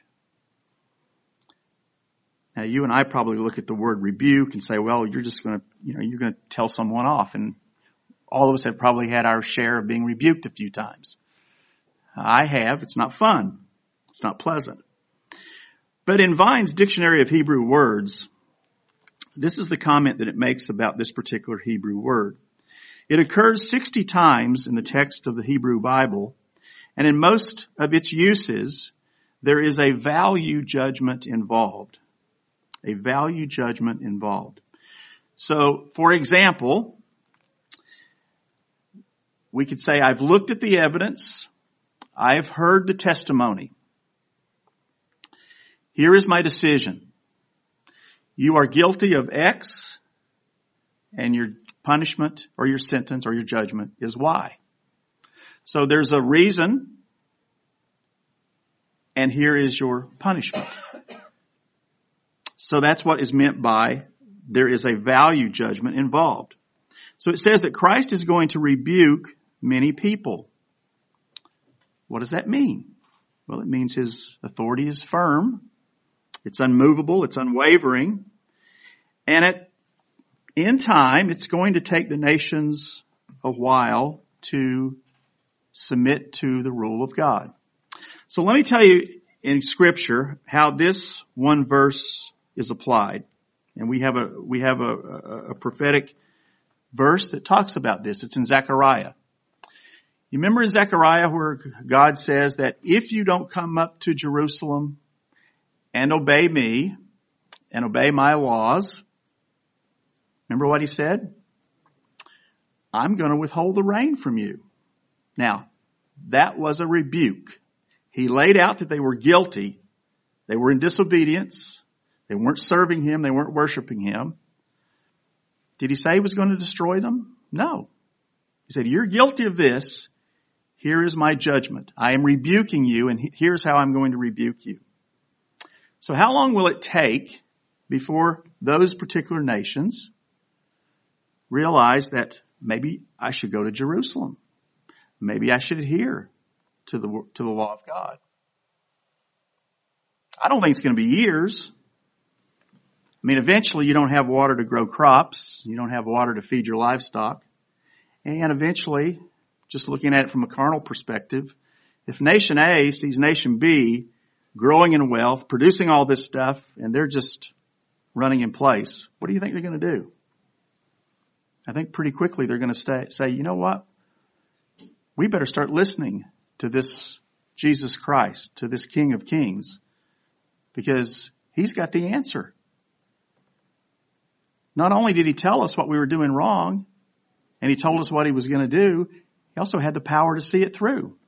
Now you and I probably look at the word rebuke and say, well, you're just going to, you know, you're going to tell someone off. And all of us have probably had our share of being rebuked a few times. I have. It's not fun. It's not pleasant. But in Vine's Dictionary of Hebrew Words, this is the comment that it makes about this particular Hebrew word. It occurs sixty times in the text of the Hebrew Bible, and in most of its uses, there is a value judgment involved. A value judgment involved. So, for example, we could say, I've looked at the evidence. I've heard the testimony. Here is my decision. You are guilty of X, and your punishment or your sentence or your judgment is Y. So there's a reason, and here is your punishment. So that's what is meant by there is a value judgment involved. So it says that Christ is going to rebuke many people. What does that mean? Well, it means His authority is firm. It's unmovable. It's unwavering. And at, in time, it's going to take the nations a while to submit to the rule of God. So let me tell you in Scripture how this one verse is applied. And we have a, we have a, a, a prophetic verse that talks about this. It's in Zechariah. You remember in Zechariah where God says that if you don't come up to Jerusalem and obey me and obey my laws, remember what He said? I'm going to withhold the rain from you. Now, that was a rebuke. He laid out that they were guilty. They were in disobedience. They weren't serving Him. They weren't worshiping Him. Did He say He was going to destroy them? No. He said, you're guilty of this. Here is my judgment. I am rebuking you, and here's how I'm going to rebuke you. So how long will it take before those particular nations realize that maybe I should go to Jerusalem? Maybe I should adhere to the, to the law of God. I don't think it's going to be years. I mean, eventually you don't have water to grow crops. You don't have water to feed your livestock. And eventually, just looking at it from a carnal perspective, if nation A sees nation B growing in wealth, producing all this stuff, and they're just running in place, what do you think they're going to do? I think pretty quickly they're going to say, you know what? We better start listening to this Jesus Christ, to this King of Kings, because he's got the answer. Not only did he tell us what we were doing wrong, and he told us what he was going to do, he also had the power to see it through.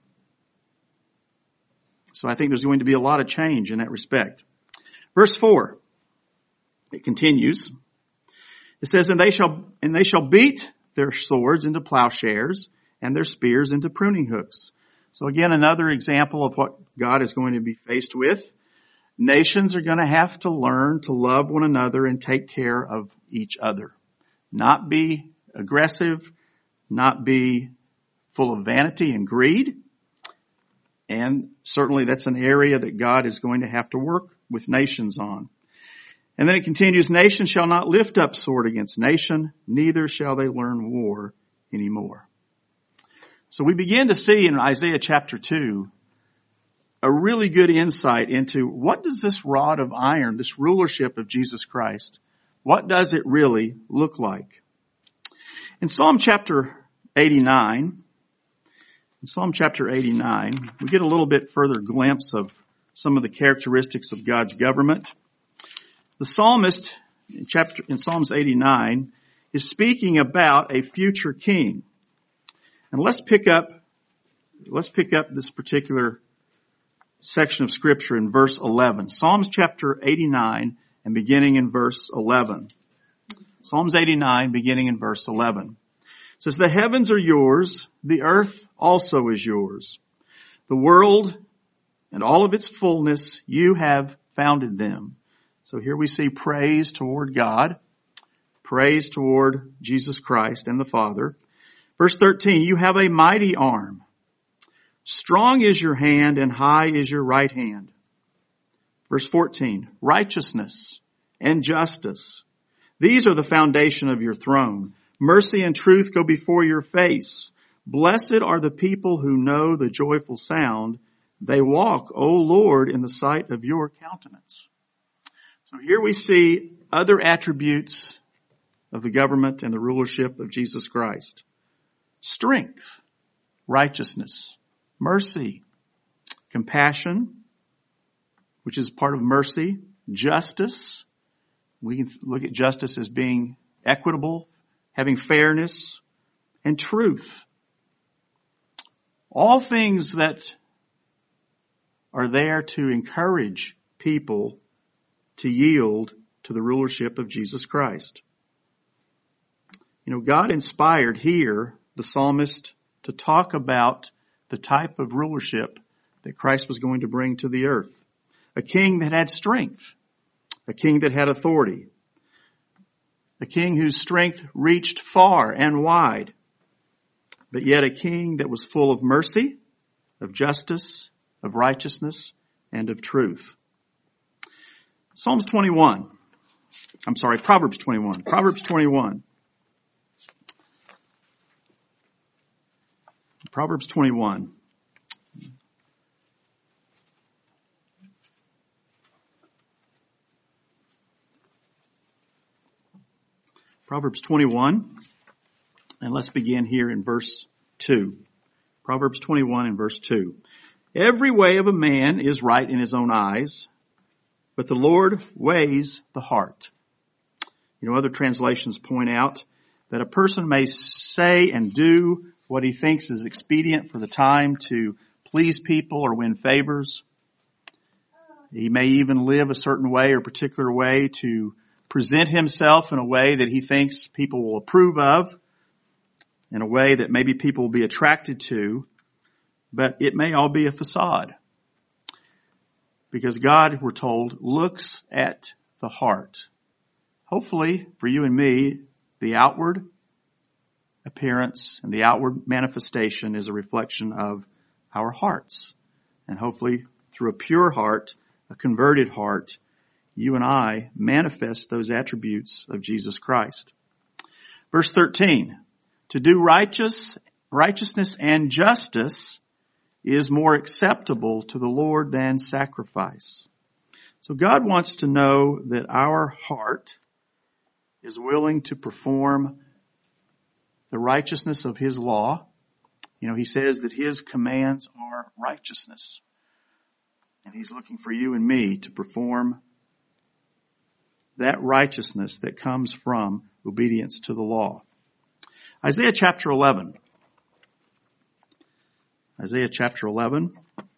So I think there's going to be a lot of change in that respect. Verse four, it continues. It says, and they shall, and they shall beat their swords into plowshares and their spears into pruning hooks. So again, another example of what God is going to be faced with. Nations are going to have to learn to love one another and take care of each other. Not be aggressive, not be full of vanity and greed. And certainly that's an area that God is going to have to work with nations on. And then it continues, nation shall not lift up sword against nation, neither shall they learn war anymore. So we begin to see in Isaiah chapter two a really good insight into what does this rod of iron, this rulership of Jesus Christ, what does it really look like? In Psalm chapter eighty-nine, in Psalm chapter eighty-nine, we get a little bit further glimpse of some of the characteristics of God's government. The psalmist in chapter, in Psalms eighty-nine is speaking about a future king. And let's pick up, let's pick up this particular section of scripture in verse eleven. Psalms chapter eighty-nine and beginning in verse eleven. Psalms eighty-nine beginning in verse eleven. It says, the heavens are yours, the earth also is yours. The world and all of its fullness, you have founded them. So here we see praise toward God, praise toward Jesus Christ and the Father. Verse thirteen, you have a mighty arm. Strong is your hand and high is your right hand. Verse fourteen, righteousness and justice. These are the foundation of your throne. Mercy and truth go before your face. Blessed are the people who know the joyful sound. They walk, O Lord, in the sight of your countenance. So here we see other attributes of the government and the rulership of Jesus Christ. Strength, righteousness, mercy, compassion, which is part of mercy, justice. We can look at justice as being equitable, having fairness, and truth. All things that are there to encourage people to yield to the rulership of Jesus Christ. You know, God inspired here the psalmist to talk about the type of rulership that Christ was going to bring to the earth. A king that had strength, a king that had authority, a king whose strength reached far and wide, but yet a king that was full of mercy, of justice, of righteousness, and of truth. Psalms twenty-one. I'm sorry, Proverbs twenty-one. Proverbs twenty-one. Proverbs twenty-one. Proverbs twenty-one. And let's begin here in verse two. Proverbs twenty-one and verse two. Every way of a man is right in his own eyes, but the Lord weighs the heart. You know, other translations point out that a person may say and do what he thinks is expedient for the time to please people or win favors. He may even live a certain way or particular way to present himself in a way that he thinks people will approve of, in a way that maybe people will be attracted to, but it may all be a facade. Because God, we're told, looks at the heart. Hopefully, for you and me, the outward appearance and the outward manifestation is a reflection of our hearts. And hopefully, through a pure heart, a converted heart, you and I manifest those attributes of Jesus Christ. Verse thirteen, To do righteous, righteousness and justice is more acceptable to the Lord than sacrifice. So God wants to know that our heart is willing to perform the righteousness of His law. You know, He says that His commands are righteousness. And He's looking for you and me to perform that righteousness that comes from obedience to the law. Isaiah chapter eleven. Isaiah chapter eleven.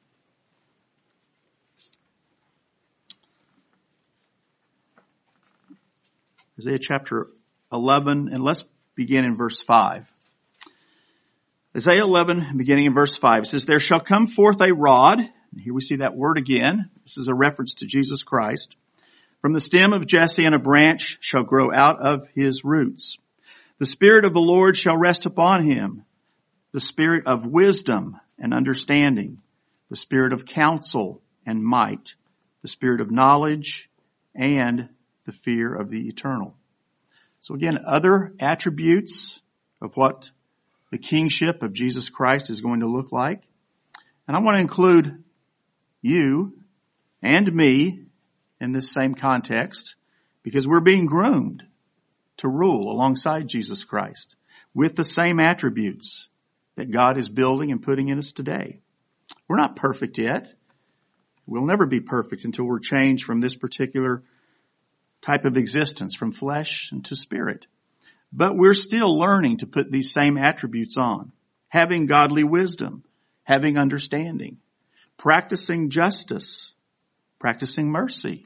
Isaiah chapter eleven, and let's begin in verse five. Isaiah eleven, beginning in verse five, it says, "There shall come forth a rod," and here we see that word again. This is a reference to Jesus Christ. "From the stem of Jesse, and a branch shall grow out of his roots. The Spirit of the Lord shall rest upon him, the Spirit of wisdom and understanding, the Spirit of counsel and might, the Spirit of knowledge and the fear of the eternal." So again, other attributes of what the kingship of Jesus Christ is going to look like. And I want to include you and me in this same context, because we're being groomed to rule alongside Jesus Christ with the same attributes that God is building and putting in us today. We're not perfect yet. We'll never be perfect until we're changed from this particular type of existence, from flesh into spirit. But we're still learning to put these same attributes on. Having godly wisdom, having understanding, practicing justice, practicing mercy.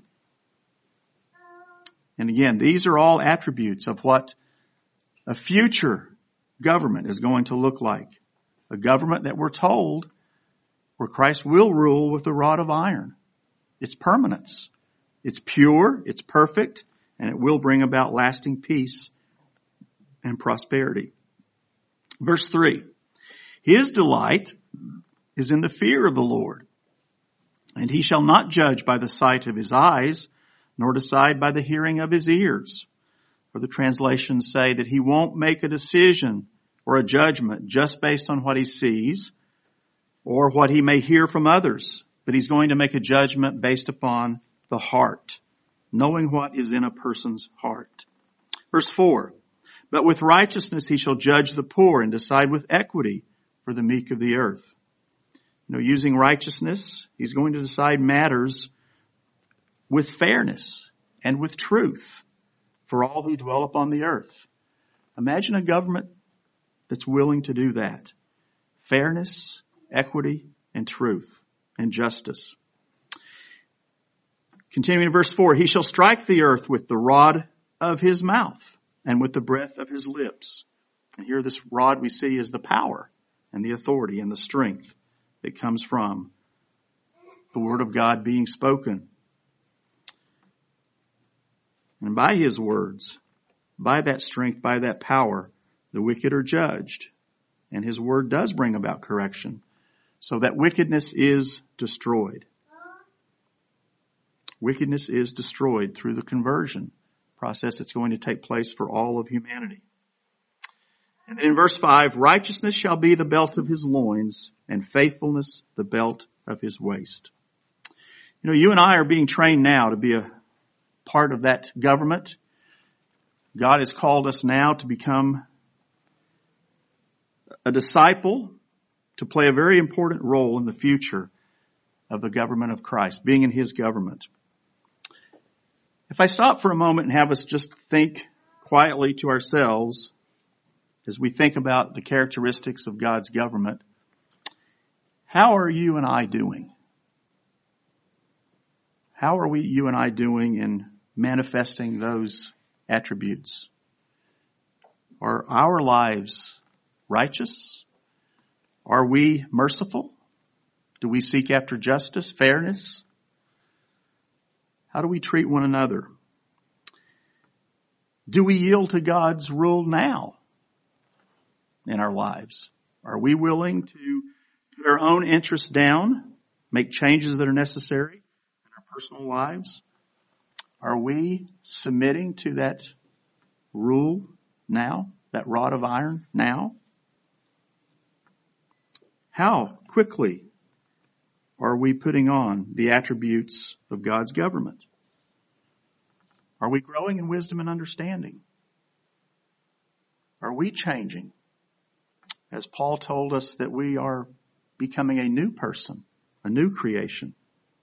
And again, these are all attributes of what a future government is going to look like. A government that we're told where Christ will rule with a rod of iron. It's permanence. It's pure, it's perfect, and it will bring about lasting peace and prosperity. Verse three, "His delight is in the fear of the Lord, and he shall not judge by the sight of his eyes, nor decide by the hearing of his ears." Or the translations say that he won't make a decision or a judgment just based on what he sees or what he may hear from others, but he's going to make a judgment based upon the heart, knowing what is in a person's heart. Verse four, "But with righteousness he shall judge the poor and decide with equity for the meek of the earth." You know, using righteousness, he's going to decide matters with fairness and with truth for all who dwell upon the earth. Imagine a government that's willing to do that. Fairness, equity, and truth, and justice. Continuing in verse four, "He shall strike the earth with the rod of his mouth and with the breath of his lips." And here this rod we see is the power and the authority and the strength that comes from the word of God being spoken. And by his words, by that strength, by that power, the wicked are judged. And his word does bring about correction, so that wickedness is destroyed. Wickedness is destroyed through the conversion process that's going to take place for all of humanity. And then in verse five, "Righteousness shall be the belt of his loins, and faithfulness the belt of his waist." You know, you and I are being trained now to be a part of that government. God has called us now to become a disciple, to play a very important role in the future of the government of Christ, being in his government. If I stop for a moment and have us just think quietly to ourselves as we think about the characteristics of God's government, how are you and I doing? How are we, you and I, doing in manifesting those attributes? Are our lives righteous? Are we merciful? Do we seek after justice, fairness? How do we treat one another? Do we yield to God's rule now in our lives? Are we willing to put our own interests down, make changes that are necessary in our personal lives? Are we submitting to that rule now that rod of iron now? How quickly are we putting on the attributes of God's government? Are we growing in wisdom and understanding? Are we changing? As Paul told us that we are becoming a new person, a new creation.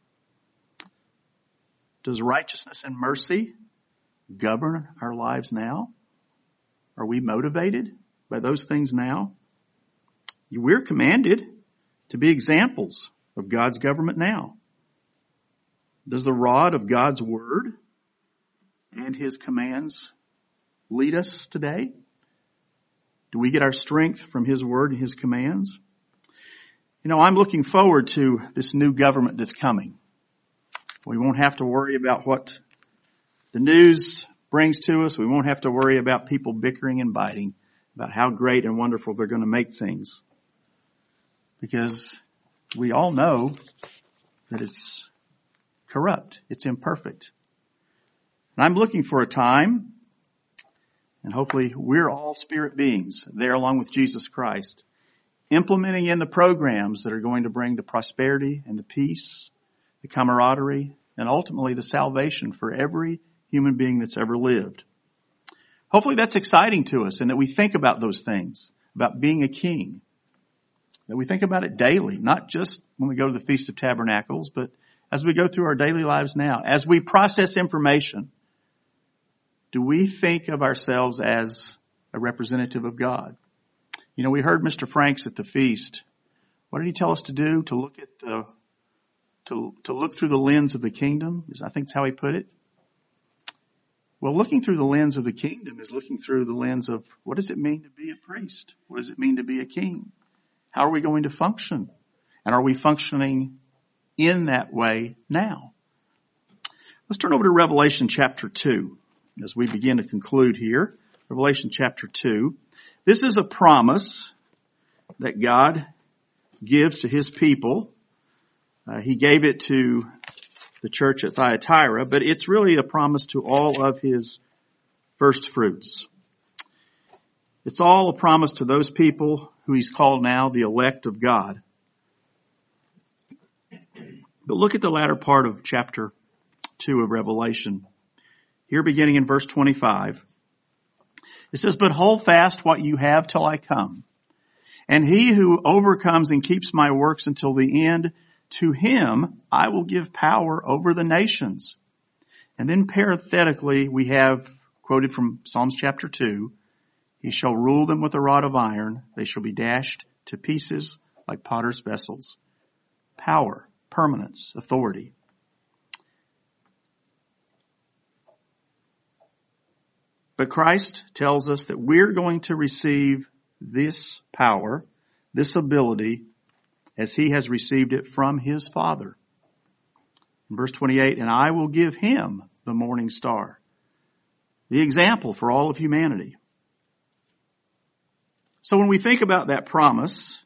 Does righteousness and mercy govern our lives now? Are we motivated by those things now? We're commanded to be examples of God's government now. Does the rod of God's word and his commands lead us today? Do we get our strength from his word and his commands? You know, I'm looking forward to this new government that's coming. We won't have to worry about what the news brings to us. We won't have to worry about people bickering and biting about how great and wonderful they're going to make things. Because we all know that it's corrupt. It's imperfect. And I'm looking for a time, and hopefully we're all spirit beings there along with Jesus Christ, implementing in the programs that are going to bring the prosperity and the peace, the camaraderie, and ultimately the salvation for every human being that's ever lived. Hopefully that's exciting to us and that we think about those things, about being a king, that we think about it daily, not just when we go to the Feast of Tabernacles, but as we go through our daily lives now. As we process information, do we think of ourselves as a representative of God? You know, we heard Mister Franks at the feast. What did he tell us to do? To look at the, to, to look through the lens of the kingdom? I think that's how he put it. Well, looking through the lens of the kingdom is looking through the lens of what does it mean to be a priest? What does it mean to be a king? How are we going to function? And are we functioning in that way now? Let's turn over to Revelation chapter two as we begin to conclude here. Revelation chapter two. This is a promise that God gives to his people. Uh, he gave it to the church at Thyatira, but it's really a promise to all of his first fruits. It's all a promise to those people who he's called now the elect of God. But look at the latter part of chapter two of Revelation. Here beginning in verse twenty-five. It says, "But hold fast what you have till I come. And he who overcomes and keeps my works until the end, to him I will give power over the nations." And then parenthetically, we have quoted from Psalms chapter two, "He shall rule them with a rod of iron. They shall be dashed to pieces like potter's vessels." Power, permanence, authority. But Christ tells us that we're going to receive this power, this ability, as he has received it from his Father. In verse twenty-eight, "And I will give him the morning star," the example for all of humanity. So when we think about that promise,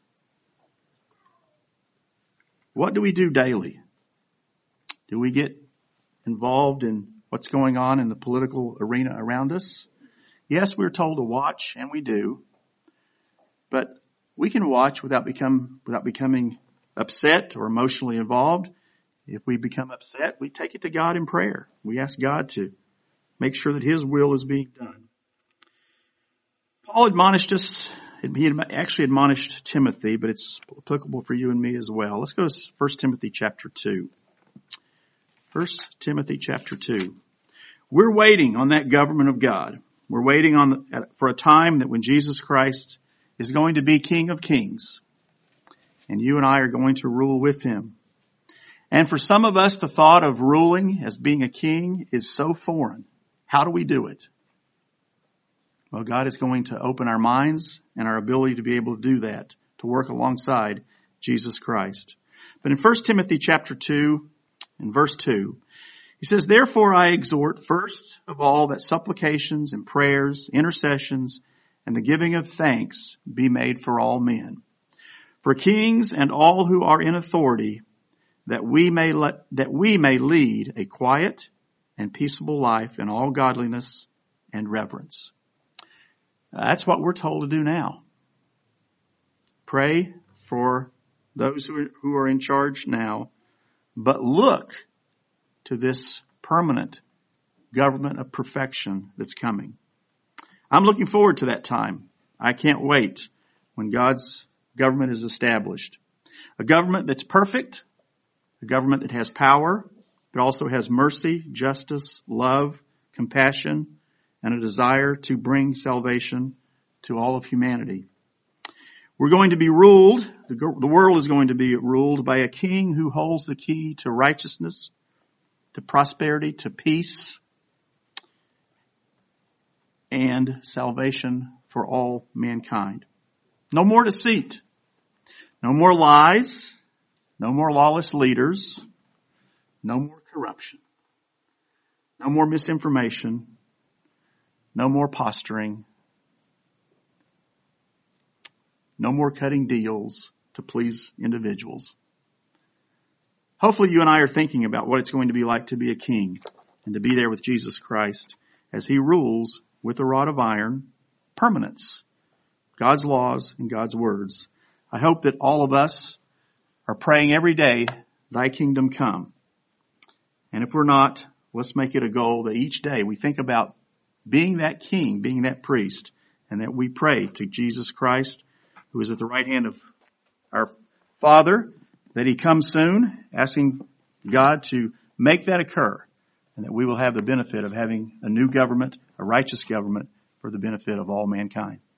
what do we do daily? Do we get involved in what's going on in the political arena around us? Yes, we're told to watch, and we do. But we can watch without become without becoming upset or emotionally involved. If we become upset, we take it to God in prayer. We ask God to make sure that his will is being done. Paul admonished us. He actually admonished Timothy, but it's applicable for you and me as well. Let's go to First Timothy chapter two. First Timothy chapter two. We're waiting on that government of God. We're waiting on the, for a time that when Jesus Christ is going to be King of Kings, and you and I are going to rule with him. And for some of us, the thought of ruling as being a king is so foreign. How do we do it? Well, God is going to open our minds and our ability to be able to do that, to work alongside Jesus Christ. But in First Timothy chapter two, in verse two, he says, "Therefore I exhort first of all that supplications and prayers, intercessions, and the giving of thanks be made for all men, for kings and all who are in authority, that we may let, that we may lead a quiet and peaceable life in all godliness and reverence." That's what we're told to do now. Pray for those who are, who are in charge now, but look to this permanent government of perfection that's coming. I'm looking forward to that time. I can't wait when God's government is established. A government that's perfect, a government that has power, but also has mercy, justice, love, compassion, and a desire to bring salvation to all of humanity. We're going to be ruled, the, the world is going to be ruled by a king who holds the key to righteousness, to prosperity, to peace, and salvation for all mankind. No more deceit. No more lies. No more lawless leaders. No more corruption. No more misinformation. No more posturing. No more cutting deals to please individuals. Hopefully you and I are thinking about what it's going to be like to be a king and to be there with Jesus Christ as he rules with a rod of iron, permanence, God's laws and God's words. I hope that all of us are praying every day, thy kingdom come. And if we're not, let's make it a goal that each day we think about being that king, being that priest, and that we pray to Jesus Christ, who is at the right hand of our Father, that he comes soon, asking God to make that occur, and that we will have the benefit of having a new government, a righteous government, for the benefit of all mankind.